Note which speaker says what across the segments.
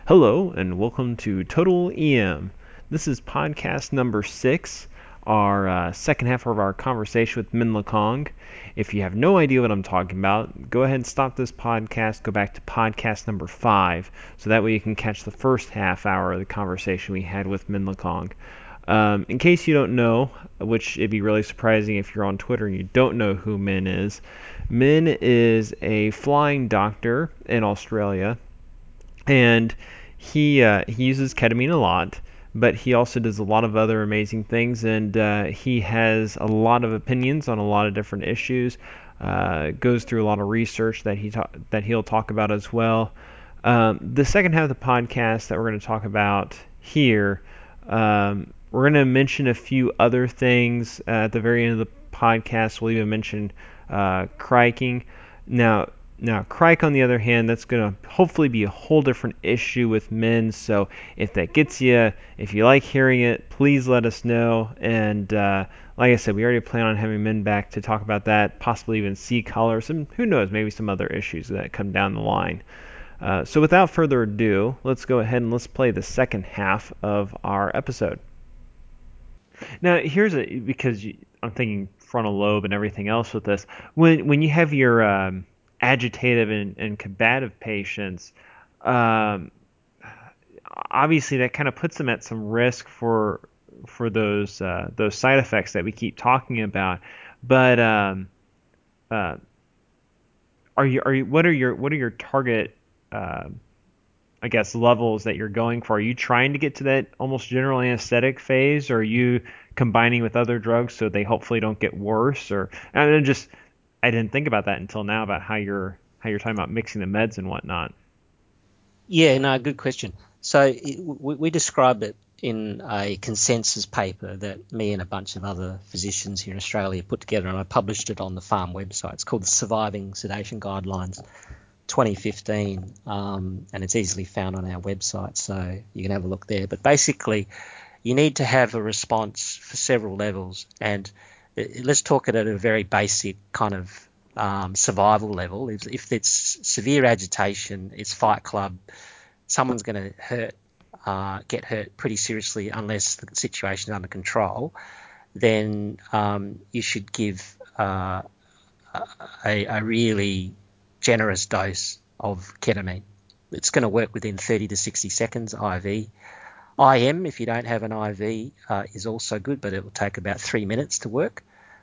Speaker 1: Hello, and welcome to Total EM. This is podcast number 6, our second half of our conversation with Min Lakong. If you have no idea what I'm talking about, go ahead and stop this podcast, go back to podcast number 5, so that way you can catch the first half hour of the conversation we had with Min Lakong. In case you don't know, which it'd be really surprising if you're on Twitter and you don't know who Min is a flying doctor in Australia, and he uses ketamine a lot, but he also does a lot of other amazing things, and he has a lot of opinions on a lot of different issues. Goes through a lot of research that he'll talk about as well. The second half of the podcast that we're going to talk about here, we're going to mention a few other things at the very end of the podcast. We'll even mention criking. Now, Crike, on the other hand, that's going to hopefully be a whole different issue with men. So if that gets you, if you like hearing it, please let us know. And like I said, we already plan on having men back to talk about that, possibly even sea colors, and who knows, maybe some other issues that come down the line. So without further ado, let's go ahead and let's play the second half of our episode. Now, I'm thinking frontal lobe and everything else with this. When you have your agitative and combative patients, um, obviously that kind of puts them at some risk for those side effects that we keep talking about. But uh, are you what are your target I guess levels that you're going for? Are you trying to get to that almost general anesthetic phase, or are you combining with other drugs so they hopefully don't get worse? Or and just I didn't think about that until now about how you're talking about mixing the meds and whatnot.
Speaker 2: Yeah, no, good question. We describe it in a consensus paper that me and a bunch of other physicians here in Australia put together, and I published it on the Farm website. It's called the Surviving Sedation Guidelines 2015, and it's easily found on our website, so you can have a look there. But basically, you need to have a response for several levels, and let's talk it at a very basic kind of survival level. If it's severe agitation, it's Fight Club. Someone's going to get hurt pretty seriously unless the situation is under control. Then you should give a really generous dose of ketamine. It's going to work within 30 to 60 seconds IV. IM, if you don't have an IV, is also good, but it will take about 3 minutes to work.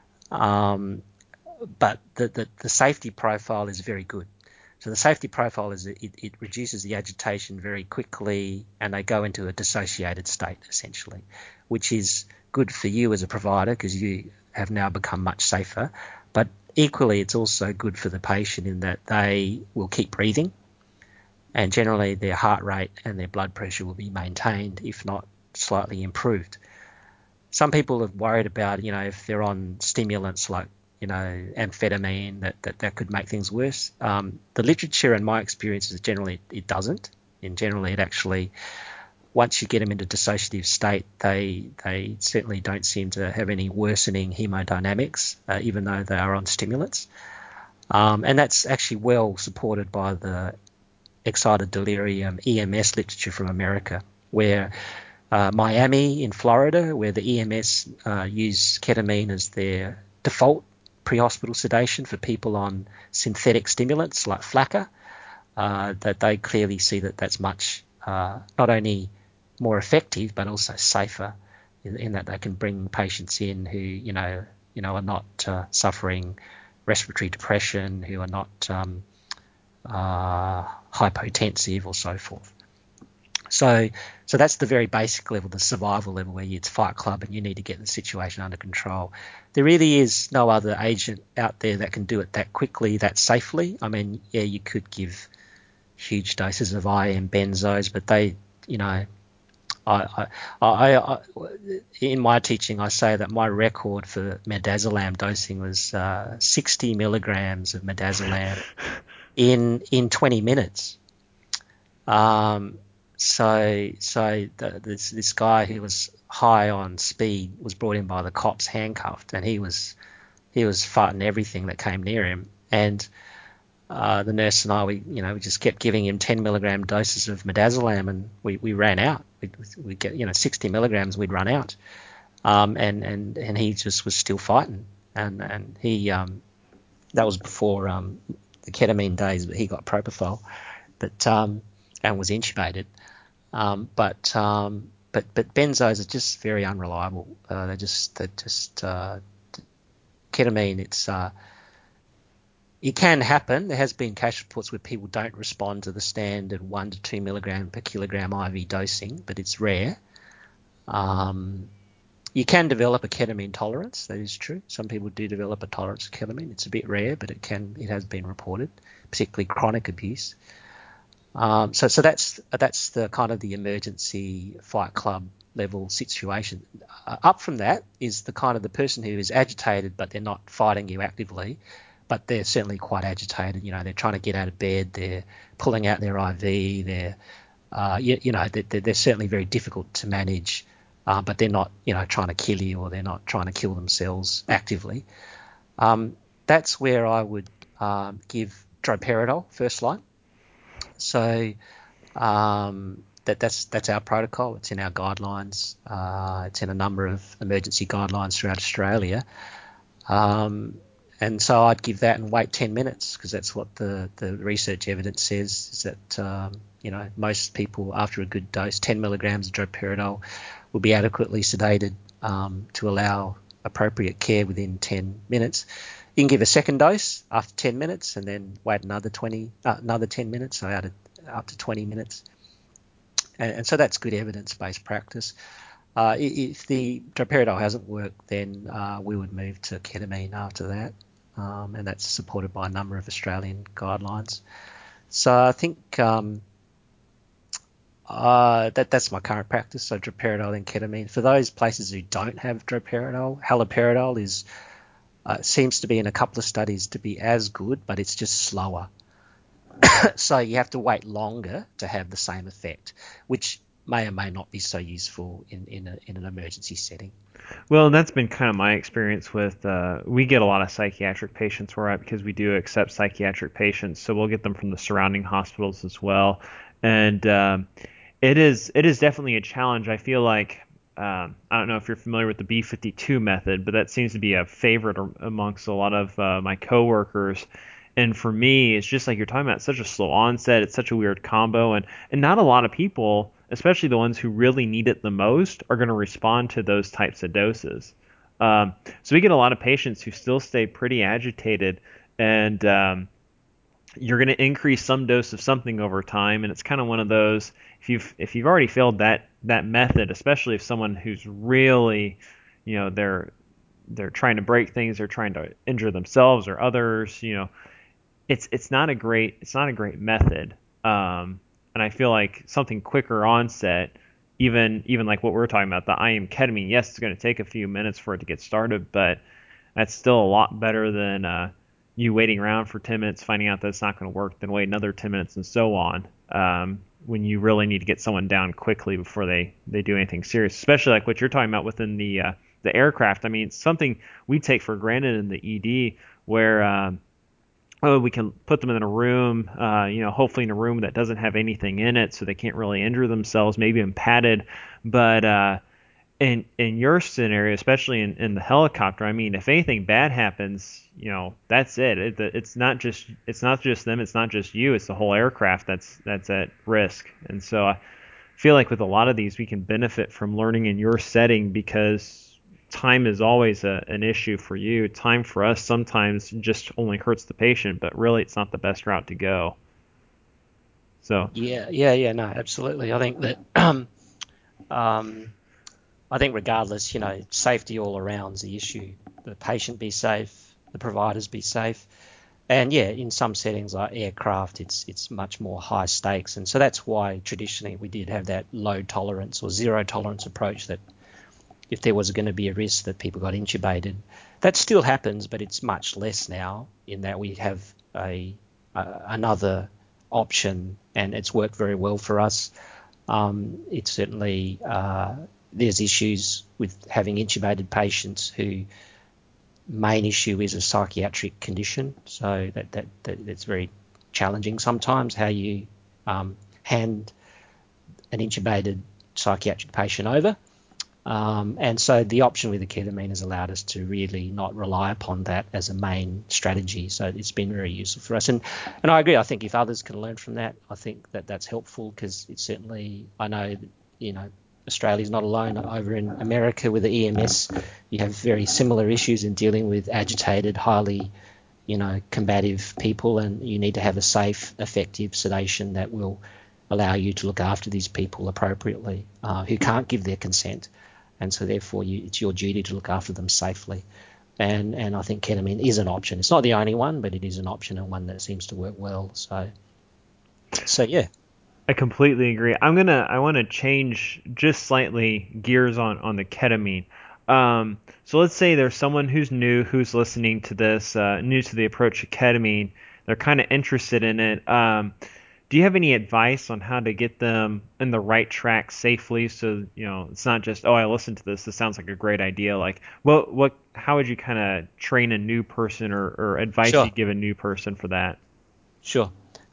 Speaker 2: But the safety profile is very good. So the safety profile is it reduces the agitation very quickly, and they go into a dissociated state essentially, which is good for you as a provider because you have now become much safer. But equally, it's also good for the patient in that they will keep breathing, and generally their heart rate and their blood pressure will be maintained, if not slightly improved. Some people have worried about, if they're on stimulants like amphetamine, that could make things worse. The literature and my experience is generally it doesn't. And generally it actually, once you get them into dissociative state, they certainly don't seem to have any worsening hemodynamics, even though they are on stimulants. And that's actually well supported by the excited delirium EMS literature from America, where Miami in Florida, where the EMS use ketamine as their default pre-hospital sedation for people on synthetic stimulants like Flakka, that they clearly see that that's much not only more effective but also safer in that they can bring patients in who are not suffering respiratory depression, who are not hypotensive or so forth. So that's the very basic level, the survival level, where it's Fight Club and you need to get the situation under control. There really is no other agent out there that can do it that quickly, that safely. I mean, yeah, you could give huge doses of IM benzos, but they, I in my teaching, I say that my record for midazolam dosing was 60 milligrams of midazolam in 20 minutes. This guy who was high on speed was brought in by the cops handcuffed, and he was fighting everything that came near him. And the nurse and I, we just kept giving him 10 milligram doses of midazolam, and we ran out. We'd get 60 milligrams, we'd run out, and he just was still fighting, and he that was before the ketamine days, but he got propofol, and was intubated, but benzos are just very unreliable. They're just ketamine. It can happen. There has been case reports where people don't respond to the standard 1 to 2 milligram per kilogram IV dosing, but it's rare. You can develop a ketamine tolerance. That is true. Some people do develop a tolerance to ketamine. It's a bit rare, but it has been reported, particularly chronic abuse. So that's the kind of the emergency Fight Club level situation. Up from that is the kind of the person who is agitated, but they're not fighting you actively, but they're certainly quite agitated. They're trying to get out of bed. They're pulling out their IV. They're certainly very difficult to manage, but they're not, trying to kill you, or they're not trying to kill themselves actively. That's where I would give droperidol first line. So that's our protocol. It's in our guidelines. It's in a number of emergency guidelines throughout Australia. And so I'd give that and wait 10 minutes, because that's what the research evidence says, is that, most people after a good dose, 10 milligrams of droperidol, will be adequately sedated to allow appropriate care within 10 minutes. You can give a second dose after 10 minutes and then wait another 10 minutes, so up to 20 minutes. And so that's good evidence-based practice. If the droperidol hasn't worked, then we would move to ketamine after that, and that's supported by a number of Australian guidelines. So I think that's my current practice, so droperidol and ketamine. For those places who don't have droperidol, haloperidol seems to be in a couple of studies to be as good, but it's just slower. So you have to wait longer to have the same effect, which may or may not be so useful in an emergency setting.
Speaker 1: Well, that's been kind of my experience with, we get a lot of psychiatric patients where because we do accept psychiatric patients, so we'll get them from the surrounding hospitals as well. And it is definitely a challenge. I feel like, I don't know if you're familiar with the B52 method, but that seems to be a favorite amongst a lot of my coworkers. And for me, it's just like you're talking about, such a slow onset. It's such a weird combo, and not a lot of people, especially the ones who really need it the most, are going to respond to those types of doses. So we get a lot of patients who still stay pretty agitated, and you're going to increase some dose of something over time, and it's kind of one of those, if you've already failed that method, especially if someone who's really, they're trying to break things, they're trying to injure themselves or others, it's not a great method. And I feel like something quicker onset, even like what we're talking about, the IM ketamine, yes, it's going to take a few minutes for it to get started, but that's still a lot better than you waiting around for 10 minutes, finding out that it's not going to work, then wait another 10 minutes and so on, when you really need to get someone down quickly before they do anything serious, especially like what you're talking about within the aircraft. I mean, it's something we take for granted in the ED, where we can put them in a room, hopefully in a room that doesn't have anything in it, so they can't really injure themselves, maybe in padded. But in your scenario, especially in the helicopter, I mean, if anything bad happens, that's it. It's not just them, it's not just you, it's the whole aircraft that's at risk. And so I feel like with a lot of these, we can benefit from learning in your setting, because time is always an issue for you. Time for us sometimes just only hurts the patient, but really it's not the best route to go. So
Speaker 2: no, absolutely. I think that I think regardless, safety all around is the issue. The patient be safe, the providers be safe, and in some settings like aircraft, it's much more high stakes, and so that's why traditionally we did have that low tolerance or zero tolerance approach, that if there was going to be a risk that people got intubated. That still happens, but it's much less now, in that we have another option, and it's worked very well for us. It's certainly there's issues with having intubated patients who main issue is a psychiatric condition, so that's very challenging sometimes, how you hand an intubated psychiatric patient over. And so the option with the ketamine has allowed us to really not rely upon that as a main strategy. So it's been very useful for us. And I agree. I think if others can learn from that, I think that that's helpful, because it's certainly, I know, Australia's not alone. Over in America with the EMS, you have very similar issues in dealing with agitated, highly, combative people, and you need to have a safe, effective sedation that will allow you to look after these people appropriately, who can't give their consent. And so therefore it's your duty to look after them safely. And I think ketamine is an option. It's not the only one, but it is an option, and one that seems to work well. So yeah.
Speaker 1: I completely agree. I want to change just slightly gears on the ketamine. So let's say there's someone who's who's listening to this, new to the approach of ketamine. They're kind of interested in it. Do you have any advice on how to get them in the right track safely? So, it's not just, I listened to this sounds like a great idea. Like, how would you kind of train a new person, or advice
Speaker 2: Sure.
Speaker 1: you give a new person for that?
Speaker 2: Sure.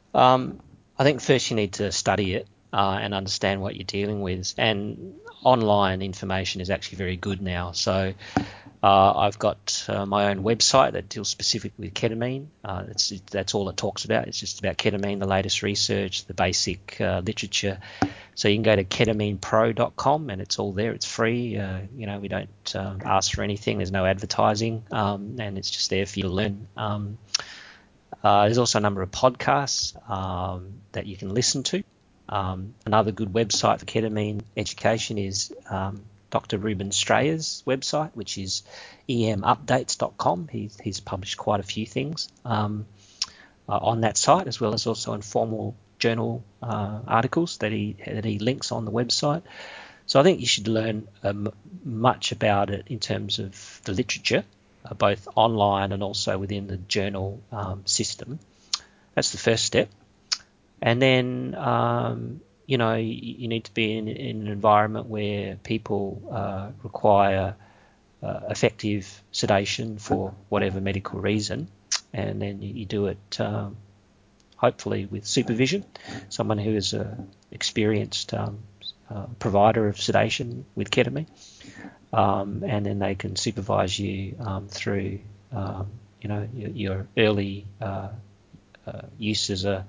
Speaker 2: I think first you need to study it and understand what you're dealing with. And online information is actually very good now. So I've got my own website that deals specifically with ketamine. That's all it talks about. It's just about ketamine, the latest research, the basic literature. So you can go to ketaminepro.com, and it's all there. It's free. We don't ask for anything. There's no advertising, and it's just there for you to learn. There's also a number of podcasts that you can listen to. Another good website for ketamine education is Dr. Ruben Strayer's website, which is emupdates.com. He's published quite a few things on that site, as well as also informal journal articles that he links on the website. So I think you should learn much about it in terms of the literature, both online and also within the journal system. That's the first step. And then, you need to be in an environment where people require effective sedation for whatever medical reason. And then you do it hopefully with supervision, someone who is an experienced provider of sedation with ketamine. And then they can supervise you through, your early use as a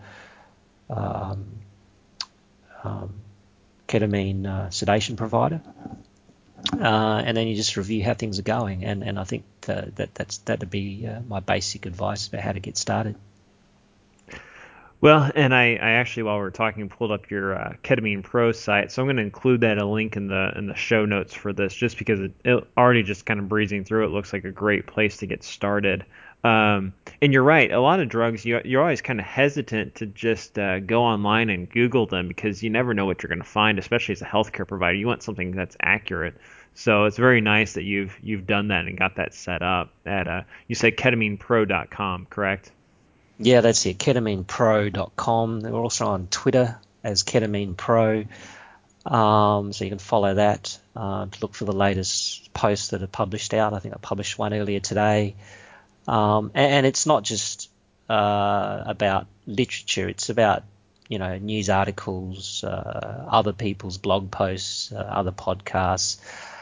Speaker 2: ketamine sedation provider, and then you just review how things are going. And I think that'd be my basic advice about how to get started.
Speaker 1: Well, and I actually, while we were talking, pulled up your Ketamine Pro site, so I'm going to include that a link in the show notes for this, just because it already, just kind of breezing through it, looks like a great place to get started. And you're right, a lot of drugs, you're always kind of hesitant to just go online and Google them, because you never know what you're going to find, especially as a healthcare provider. You want something that's accurate. So it's very nice that you've done that and got that set up at you said ketaminepro.com, correct?
Speaker 2: Yeah, that's it, ketaminepro.com. We're also on Twitter as Ketamine Pro, so you can follow that to look for the latest posts that are published out. I think I published one earlier today. And it's not just about literature. It's about, news articles, other people's blog posts, other podcasts.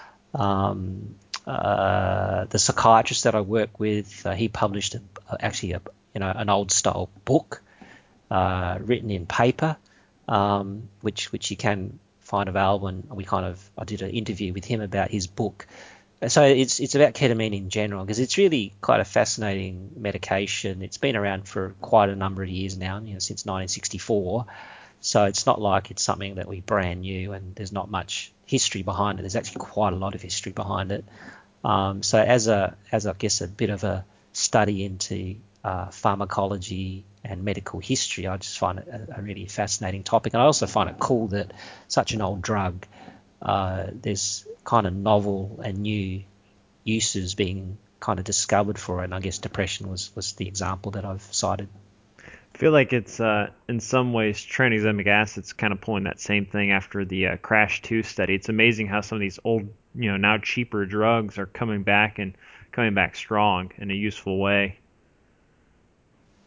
Speaker 2: The psychiatrist that I work with, he published an old style book written in paper, which you can find available. And I did an interview with him about his book. So it's about ketamine in general, because it's really quite a fascinating medication. It's been around for quite a number of years now, since 1964. So it's not like it's something that we brand new and there's not much history behind it. There's actually quite a lot of history behind it. So as I guess a bit of a study into pharmacology and medical history, I just find it a really fascinating topic. And I also find it cool that such an old drug, there's kind of novel and new uses being kind of discovered for it. And I guess depression was the example that I've cited.
Speaker 1: I feel like it's in some ways tranexamic acid's kind of pulling that same thing after the Crash 2 study. It's amazing how some of these old, now cheaper drugs are coming back strong in a useful way.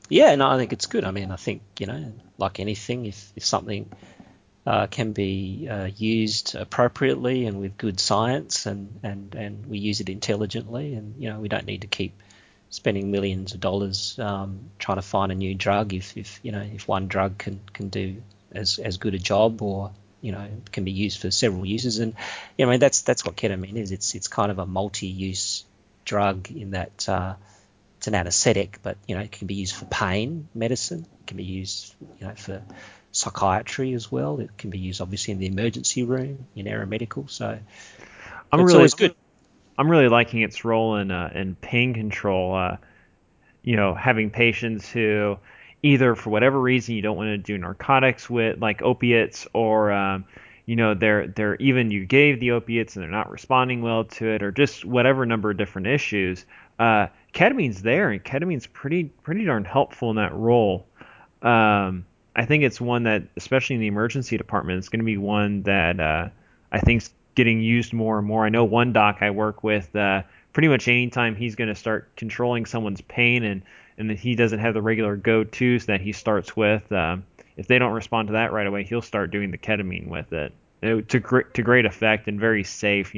Speaker 2: Yeah, no, I think it's good. I mean, I think, like anything, if something can be used appropriately and with good science, and we use it intelligently, and we don't need to keep spending millions of dollars trying to find a new drug if one drug can do as good a job, or can be used for several uses. And I mean, that's what ketamine is. It's kind of a multi-use drug in that it's an anesthetic, but it can be used for pain medicine. It can be used for psychiatry as well. It can be used obviously in the emergency room in aeromedical. So
Speaker 1: I'm
Speaker 2: it's
Speaker 1: really
Speaker 2: always good.
Speaker 1: I'm really liking its role in pain control. Having patients who either for whatever reason you don't want to do narcotics with, like opiates, or they're even you gave the opiates and they're not responding well to it, or just whatever number of different issues. Ketamine's there, and ketamine's pretty darn helpful in that role. Um, I think it's one that, especially in the emergency department, is going to be one that I think's getting used more and more. I know one doc I work with, pretty much anytime he's going to start controlling someone's pain, and that he doesn't have the regular go-tos that he starts with, if they don't respond to that right away, he'll start doing the ketamine with it, to great effect and very safe.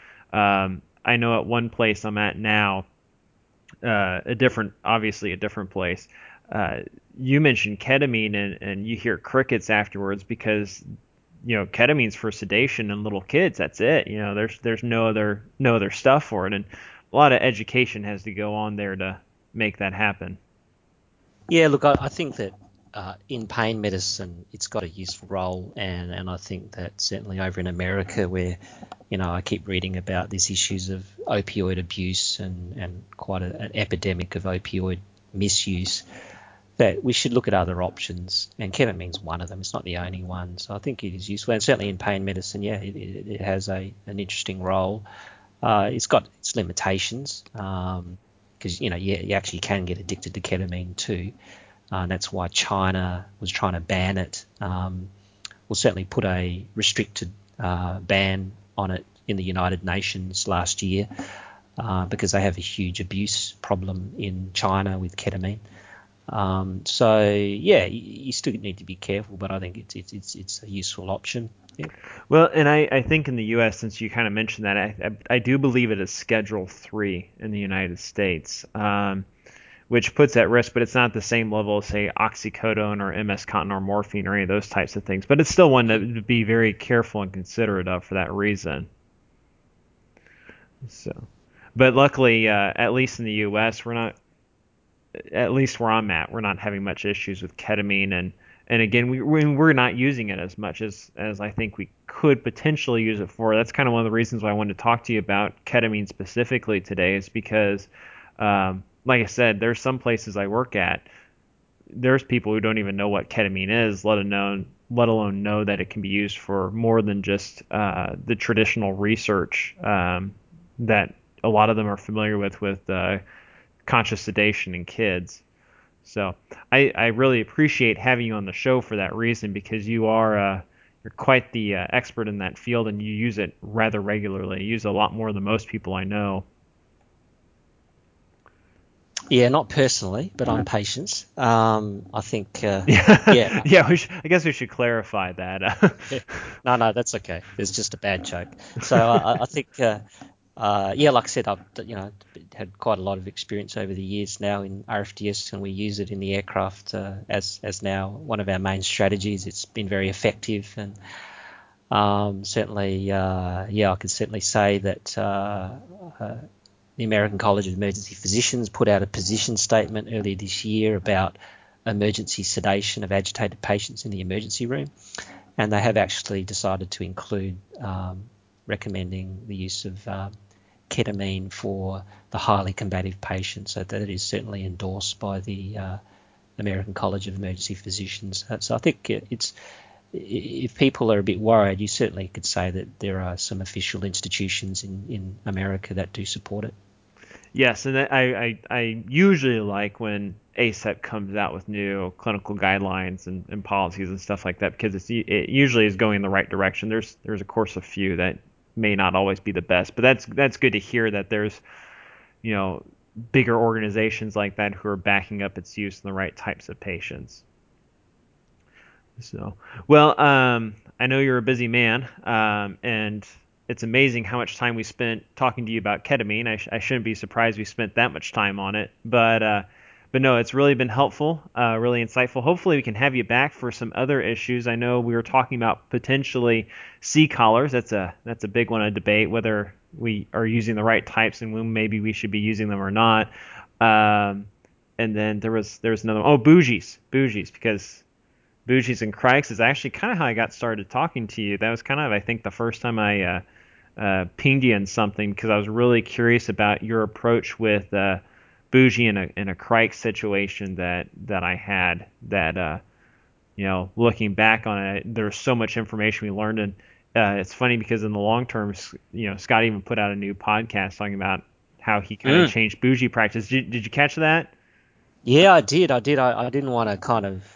Speaker 1: I know at one place I'm at now, obviously a different place. Uh, you mentioned ketamine, and you hear crickets afterwards because ketamine's for sedation in little kids. That's it. There's no other stuff for it, and a lot of education has to go on there to make that happen.
Speaker 2: Yeah, look, I think that in pain medicine, it's got a useful role, and I think that certainly over in America, where I keep reading about these issues of opioid abuse and quite an epidemic of opioid misuse, that we should look at other options, and ketamine's one of them. It's not the only one, so I think it is useful, and certainly in pain medicine, yeah, it has an interesting role. It's got its limitations, because you actually can get addicted to ketamine too, and that's why China was trying to ban it. We'll certainly put a restricted ban on it in the United Nations last year, because they have a huge abuse problem in China with ketamine. So yeah, you still need to be careful, but I think it's a useful option. Yeah.
Speaker 1: Well, and I think in the U.S., since you kind of mentioned that, I do believe it is Schedule 3 in the United States, which puts at risk, but it's not the same level as, say, oxycodone or MS-Contin or morphine or any of those types of things. But it's still one to be very careful and considerate of for that reason. So, but luckily, at least in the U.S., we're not, at least where I'm at, we're not having much issues with ketamine, and again, we're not using it as much as I think we could potentially use it for. That's kind of one of the reasons why I wanted to talk to you about ketamine specifically today, is because, like I said, there's some places I work at, there's people who don't even know what ketamine is, let alone know that it can be used for more than just the traditional research that a lot of them are familiar with conscious sedation in kids. So I really appreciate having you on the show for that reason, because you're quite the expert in that field, and you use it rather regularly. You use it a lot more than most people I know.
Speaker 2: Yeah, not personally, but on patients. I think,
Speaker 1: Yeah,
Speaker 2: yeah,
Speaker 1: yeah. I guess we should clarify that.
Speaker 2: no, that's okay. It's just a bad joke. So I think, yeah, like I said, I've had quite a lot of experience over the years now in RFDS, and we use it in the aircraft as now one of our main strategies. It's been very effective, and certainly, yeah, I can certainly say that the American College of Emergency Physicians put out a position statement earlier this year about emergency sedation of agitated patients in the emergency room, and they have actually decided to include recommending the use of ketamine for the highly combative patients. So that is certainly endorsed by the American College of Emergency Physicians. So I think if people are a bit worried, you certainly could say that there are some official institutions in America that do support it.
Speaker 1: Yes, and I usually like when ACEP comes out with new clinical guidelines and policies and stuff like that, because it usually is going in the right direction. There's of course a few that may not always be the best, but that's good to hear that there's you know bigger organizations like that who are backing up its use in the right types of patients. So, well, I know you're a busy man, and it's amazing how much time we spent talking to you about ketamine. I shouldn't be surprised we spent that much time on it, but no, it's really been helpful, really insightful. Hopefully, we can have you back for some other issues. I know we were talking about potentially C-collars. That's a big one to debate whether we are using the right types and when maybe we should be using them or not. Um, and then there was another one. Oh, bougies, because bougies and crikes is actually kind of how I got started talking to you. That was kind of, I think, the first time I pinged you in something because I was really curious about your approach with bougie in a crike situation that I had. That looking back on it, there's so much information we learned, and it's funny because in the long term, Scott even put out a new podcast talking about how he kind of changed bougie practice. Did you catch that?
Speaker 2: Yeah, I did. I didn't want to kind of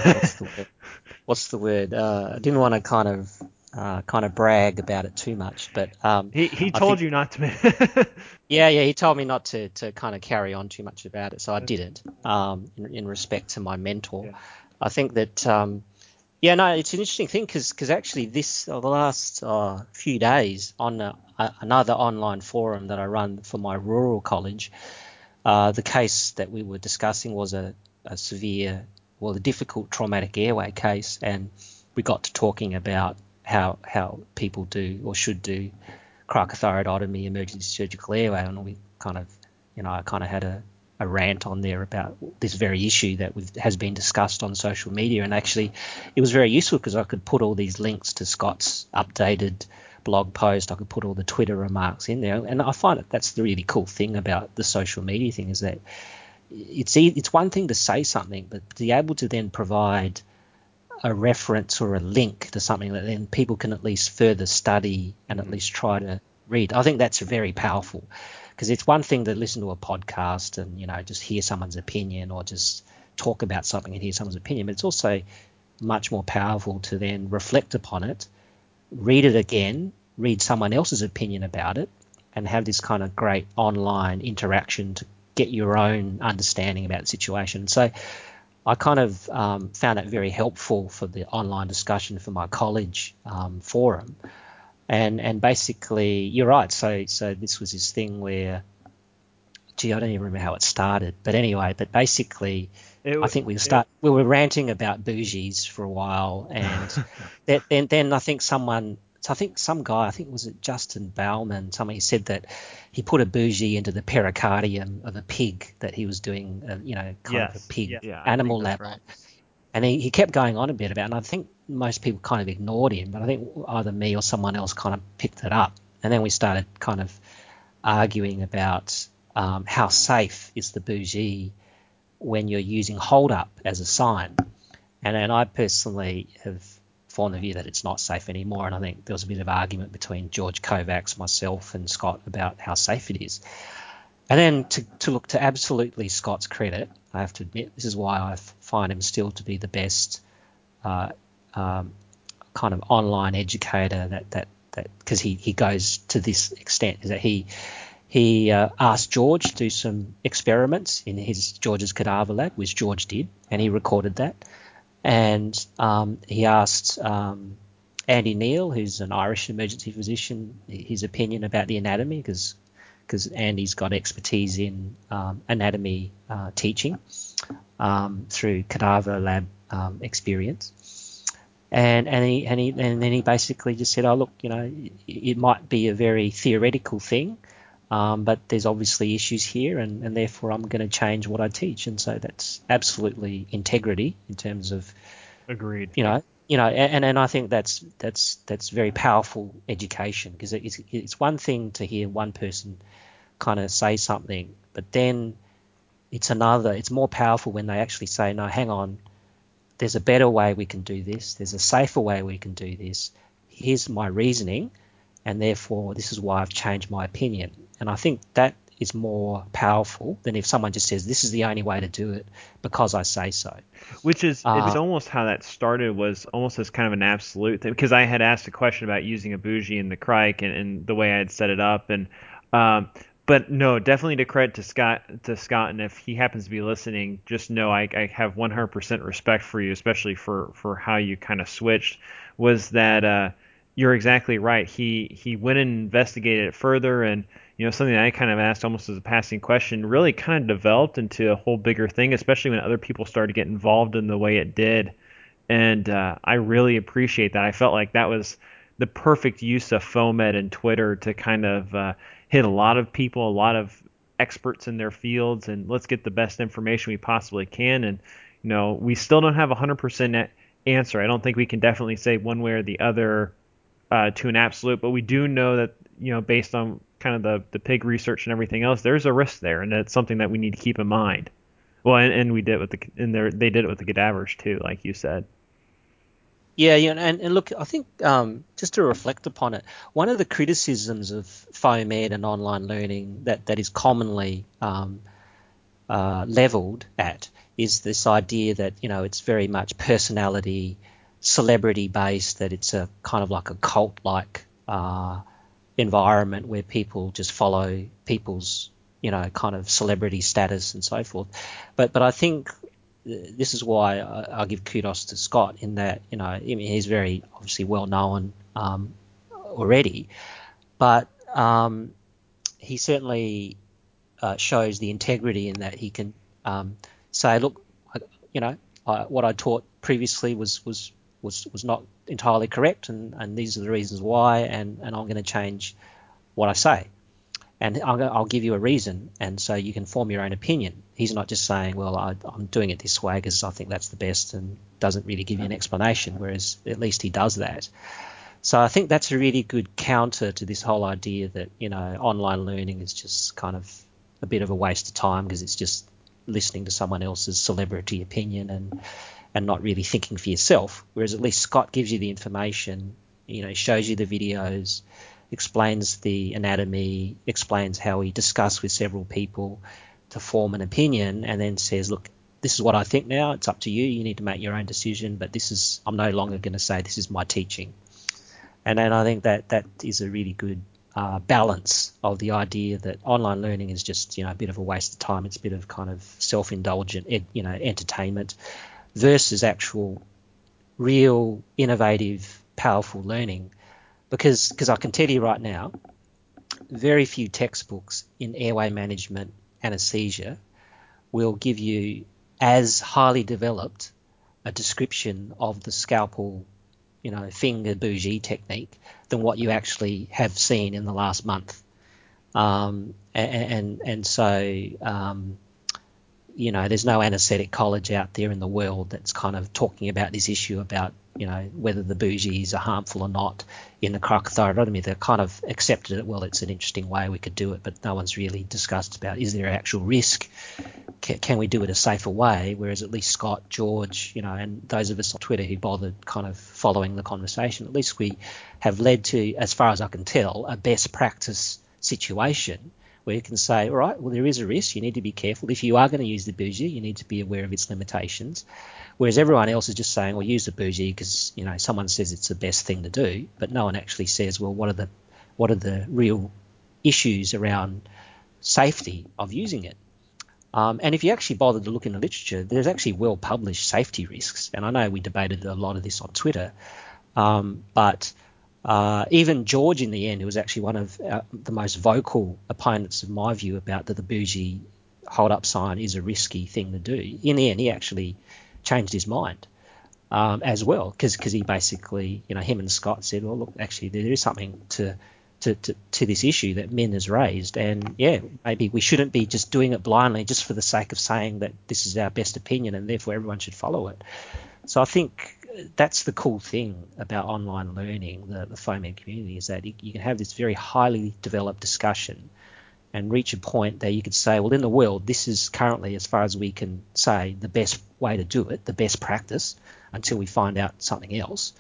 Speaker 2: what's the word? I didn't want to kind of brag about it too much, but
Speaker 1: He
Speaker 2: I
Speaker 1: told
Speaker 2: think
Speaker 1: you not to.
Speaker 2: yeah, he told me not to kind of carry on too much about it, so I didn't. In respect to my mentor,
Speaker 1: Yeah.
Speaker 2: I think that yeah, no, it's an interesting thing because actually the last few days on another online forum that I run for my rural college. The case that we were discussing was a severe, well, a difficult traumatic airway case, and we got to talking about how people do or should do cricothyroidotomy, emergency surgical airway, and we kind of, I kind of had a rant on there about this very issue that has been discussed on social media, and actually it was very useful because I could put all these links to Scott's updated blog post. I could put all the Twitter remarks in there, and I find that's the really cool thing about the social media thing is that it's one thing to say something, but to be able to then provide a reference or a link to something that then people can at least further study and at least try to read. I think that's very powerful because it's one thing to listen to a podcast and just hear someone's opinion or just talk about something and hear someone's opinion, but it's also much more powerful to then reflect upon it, read it again, read someone else's opinion about it, and have this kind of great online interaction to get your own understanding about the situation. So I kind of found that very helpful for the online discussion for my college forum. And basically, you're right. So this was this thing where, gee, I don't even remember how it started. But anyway, basically, I think we were ranting about bougies for a while, and then I think some guy, I think was it Justin Bauman, somebody said that he put a bougie into the pericardium of a pig that he was doing, kind of a pig animal lab on. And he kept going on a bit about it, and I think most people kind of ignored him, but I think either me or someone else kind of picked it up. And then we started kind of arguing about how safe is the bougie when you're using hold up as a sign. And I personally have formed the view that it's not safe anymore. And I think there was a bit of argument between George Kovacs, myself, and Scott about how safe it is. And then to look to absolutely Scott's credit, I have to admit, this is why I find him still to be the best kind of online educator that because he goes to this extent, is that he asked George to do some experiments in George's cadaver lab, which George did, and he recorded that. And he asked Andy Neal, who's an Irish emergency physician, his opinion about the anatomy, because Andy's got expertise in anatomy teaching through cadaver lab experience. And then he basically just said, oh, look, it might be a very theoretical thing, but there's obviously issues here, and therefore I'm going to change what I teach. And so that's absolutely integrity in terms of,
Speaker 1: Agreed.
Speaker 2: And I think that's very powerful education, because it's one thing to hear one person kind of say something, but then it's more powerful when they actually say, no, hang on, there's a better way we can do this. There's a safer way we can do this. Here's my reasoning, and therefore this is why I've changed my opinion. And I think that is more powerful than if someone just says, this is the only way to do it because I say so.
Speaker 1: Which is, it's almost how that started, was almost as kind of an absolute thing, because I had asked a question about using a bougie in the crike and the way I had set it up. And But no, definitely to credit to Scott, and if he happens to be listening, just know I have 100% respect for you, especially for how you kind of switched. Was that you're exactly right. He went and investigated it further, and something that I kind of asked almost as a passing question really kind of developed into a whole bigger thing, especially when other people started to get involved in the way it did. And I really appreciate that. I felt like that was the perfect use of FOMED and Twitter to kind of hit a lot of people, a lot of experts in their fields, and let's get the best information we possibly can. And we still don't have a 100% answer. I don't think we can definitely say one way or the other to an absolute, but we do know that based on kind of the pig research and everything else, there's a risk there, and that's something that we need to keep in mind. Well, and we did with they did it with the cadavers too, like you said.
Speaker 2: Yeah, yeah, and look, I think just to reflect upon it, one of the criticisms of FOMED and online learning that is commonly leveled at is this idea that it's very much personality, celebrity based, that it's a kind of like a cult like environment where people just follow people's kind of celebrity status and so forth. But I think this is why I'll give kudos to Scott in that he's very obviously well known already, but he certainly shows the integrity in that he can say, look, what I taught previously was not entirely correct, and these are the reasons why, and I'm going to change what I say. And I'll give you a reason, and so you can form your own opinion. He's not just saying, well, I'm doing it this way because I think that's the best, and doesn't really give you an explanation, whereas at least he does that. So I think that's a really good counter to this whole idea that, online learning is just kind of a bit of a waste of time because it's just listening to someone else's celebrity opinion and not really thinking for yourself. Whereas at least Scott gives you the information, shows you the videos, explains the anatomy, explains how he discussed with several people to form an opinion, and then says, look, this is what I think now. It's up to you. You need to make your own decision, but I'm no longer going to say this is my teaching. And then I think that is a really good balance of the idea that online learning is just, a bit of a waste of time. It's a bit of kind of self-indulgent, entertainment versus actual, real, innovative, powerful learning. Because I can tell you right now, very few textbooks in airway management anesthesia will give you as highly developed a description of the scalpel, finger bougie technique than what you actually have seen in the last month. And so there's no anaesthetic college out there in the world that's kind of talking about this issue about, whether the bougies are harmful or not in the cricothyroidotomy. They've kind of accepted it. Well, it's an interesting way we could do it, but no one's really discussed about, is there actual risk? Can we do it a safer way? Whereas at least Scott, George, and those of us on Twitter who bothered kind of following the conversation, at least we have led to, as far as I can tell, a best practice situation where you can say, all right, well, there is a risk. You need to be careful. If you are going to use the bougie, you need to be aware of its limitations. Whereas everyone else is just saying, well, use the bougie because, someone says it's the best thing to do, but no one actually says, well, what are the real issues around safety of using it? And if you actually bother to look in the literature, there's actually well-published safety risks. And I know we debated a lot of this on Twitter, but even George, in the end, who was actually one of the most vocal opponents of my view about that the bougie hold-up sign is a risky thing to do, in the end, he actually changed his mind as well, because he basically, him and Scott said, well, look, actually, there is something to this issue that Min has raised, and maybe we shouldn't be just doing it blindly just for the sake of saying that this is our best opinion and therefore everyone should follow it. So I think that's the cool thing about online learning, the FOMED community, is that you can have this very highly developed discussion and reach a point that you could say, well, in the world, this is currently, as far as we can say, the best way to do it, the best practice, until we find out something else.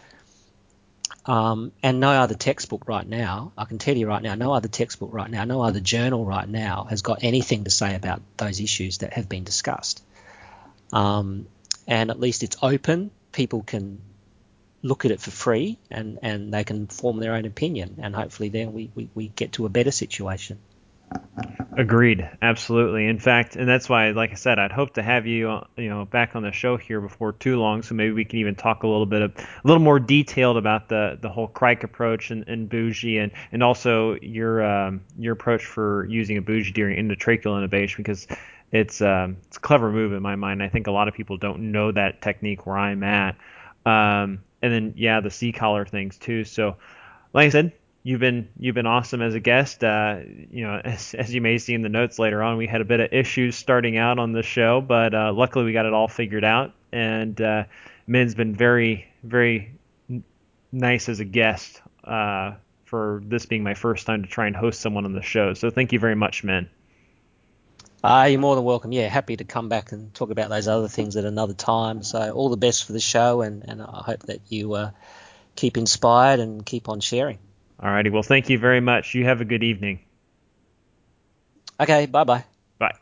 Speaker 2: And no other textbook right now, I can tell you right now, no other textbook right now, no other journal right now has got anything to say about those issues that have been discussed. And at least it's open. People can look at it for free and they can form their own opinion. And hopefully then we get to a better situation.
Speaker 1: Agreed, absolutely. In fact, and that's why, like I said, I'd hope to have you, back on the show here before too long, so maybe we can even talk a little more detailed about the whole Crike approach and bougie, and also your approach for using a bougie during endotracheal intubation, because it's a clever move in my mind. I think a lot of people don't know that technique where I'm at, and then yeah, the C collar things too. So like I said, you've been awesome as a guest. As you may see in the notes later on, we had a bit of issues starting out on the show, but luckily we got it all figured out. And Min's been very, very nice as a guest for this being my first time to try and host someone on the show. So thank you very much, Min.
Speaker 2: You're more than welcome. Yeah, happy to come back and talk about those other things at another time. So all the best for the show, and I hope that you keep inspired and keep on sharing.
Speaker 1: Alrighty, well, thank you very much. You have a good evening.
Speaker 2: Okay, bye-bye.
Speaker 1: Bye.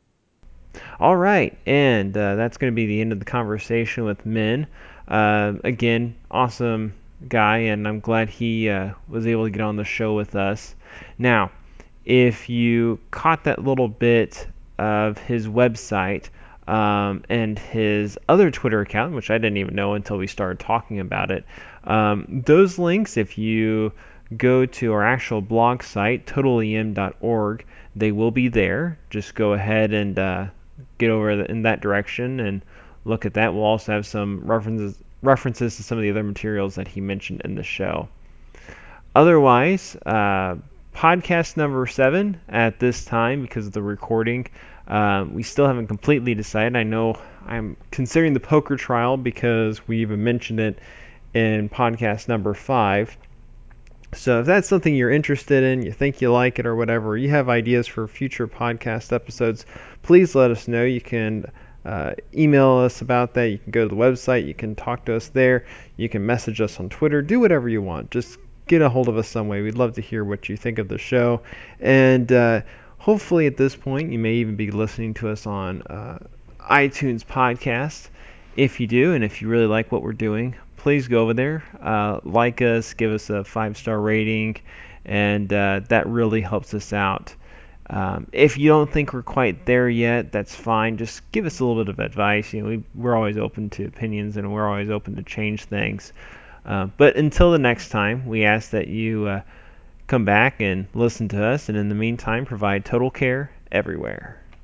Speaker 1: All right, and that's going to be the end of the conversation with Min. Again, awesome guy, and I'm glad he was able to get on the show with us. Now, if you caught that little bit of his website and his other Twitter account, which I didn't even know until we started talking about it, those links, if you go to our actual blog site, totalem.org, they will be there. Just go ahead and get over in that direction and look at that. We'll also have some references to some of the other materials that he mentioned in the show. Otherwise, podcast number 7 at this time, because of the recording, we still haven't completely decided. I know I'm considering the poker trial because we even mentioned it in podcast number 5. So if that's something you're interested in, you think you like it or whatever, you have ideas for future podcast episodes, please let us know. You can email us about that. You can go to the website. You can talk to us there. You can message us on Twitter. Do whatever you want. Just get a hold of us some way. We'd love to hear what you think of the show. And hopefully at this point, you may even be listening to us on iTunes podcast. If you do, and if you really like what we're doing, please go over there, like us, give us a 5-star rating, and that really helps us out. If you don't think we're quite there yet, that's fine. Just give us a little bit of advice. We're always open to opinions, and we're always open to change things. But until the next time, we ask that you come back and listen to us, and in the meantime, provide total care everywhere.